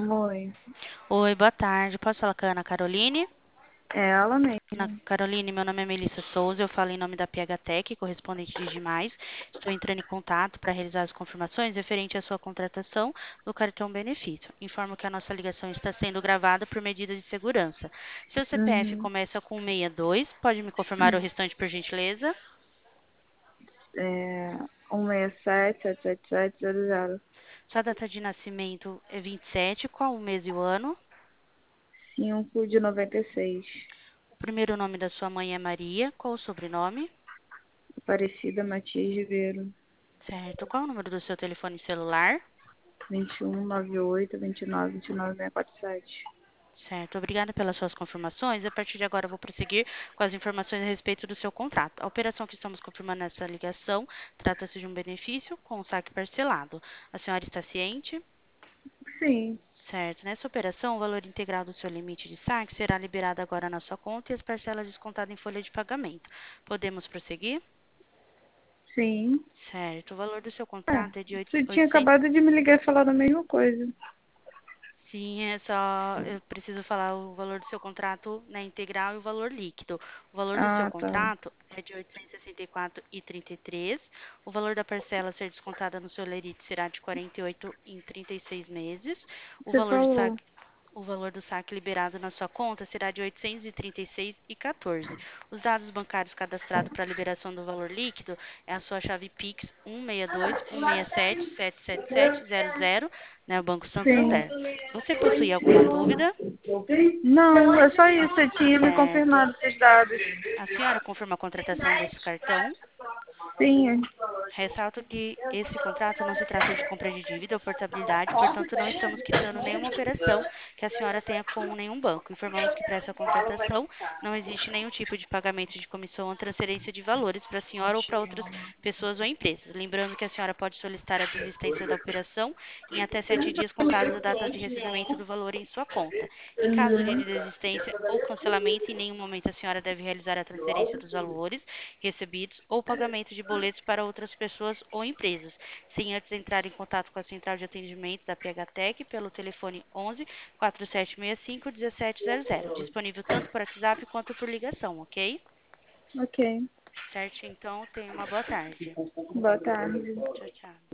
Oi, Oi, boa tarde. Posso falar com a Ana Caroline? é ela Ana mesmo. Caroline, meu nome é Melissa Souza, eu falo em nome da PHTech, correspondente de Demais. Estou entrando em contato para realizar as confirmações referente à sua contratação do cartão benefício. Informo que a nossa ligação está sendo gravada por medida de segurança. Seu CPF Uhum. começa com 62, pode me confirmar o restante, por gentileza? É 167-777-00. Sua data de nascimento é 27, qual o mês e o ano? 5 de 96. O primeiro nome da sua mãe é Maria, qual o sobrenome? Aparecida Matias Ribeiro. Certo. Qual o número do seu telefone celular? 2198-29-29647. Certo, obrigada pelas suas confirmações. A partir de agora, eu vou prosseguir com as informações a respeito do seu contrato. A operação que estamos confirmando nessa ligação trata-se de um benefício com saque parcelado. A senhora está ciente? Sim, Certo. Nessa operação, o valor integral do seu limite de saque será liberado agora na sua conta e as parcelas descontadas em folha de pagamento. Podemos prosseguir? sim. Certo. O valor do seu É, contrato é de você tinha 800. acabado de me ligar e falar a mesma coisa. Sim, é só eu preciso falar o valor do seu contrato, né, integral e o valor líquido. O valor do seu Ah, tá. contrato é de 864,33. O valor da parcela a ser descontada no seu lerite será de 48 em 36 meses. O Você valor de falou. saque o valor do saque liberado na sua conta será de 836,14. Os dados bancários cadastrados para a liberação do valor líquido é a sua chave Pix 162-167-777-00, né, o Banco Sim. Santander. Você possui alguma dúvida? Não, é só isso. As- Você tinha me Certo. confirmado esses dados. A senhora confirma a contratação desse cartão? Sim. Ressalto que esse contrato não se trata de compra de dívida ou portabilidade, portanto, não estamos quitando nenhuma operação que a senhora tenha com nenhum banco. Informamos que para essa contratação não existe nenhum tipo de pagamento de comissão ou transferência de valores para a senhora ou para outras pessoas ou empresas. Lembrando que a senhora pode solicitar a desistência da operação em até 7 dias contados da data de recebimento do valor em sua conta. Em caso de Uhum. desistência ou cancelamento, em nenhum momento a senhora deve realizar a transferência dos valores recebidos ou pagamento de boletos para outras pessoas ou empresas, sem antes entrar em contato com a central de atendimento da PHTech pelo telefone 11 4765 1700, disponível tanto por WhatsApp quanto por ligação, ok? Ok. Certo, então tenha uma boa tarde. Boa tarde. Tchau, tchau.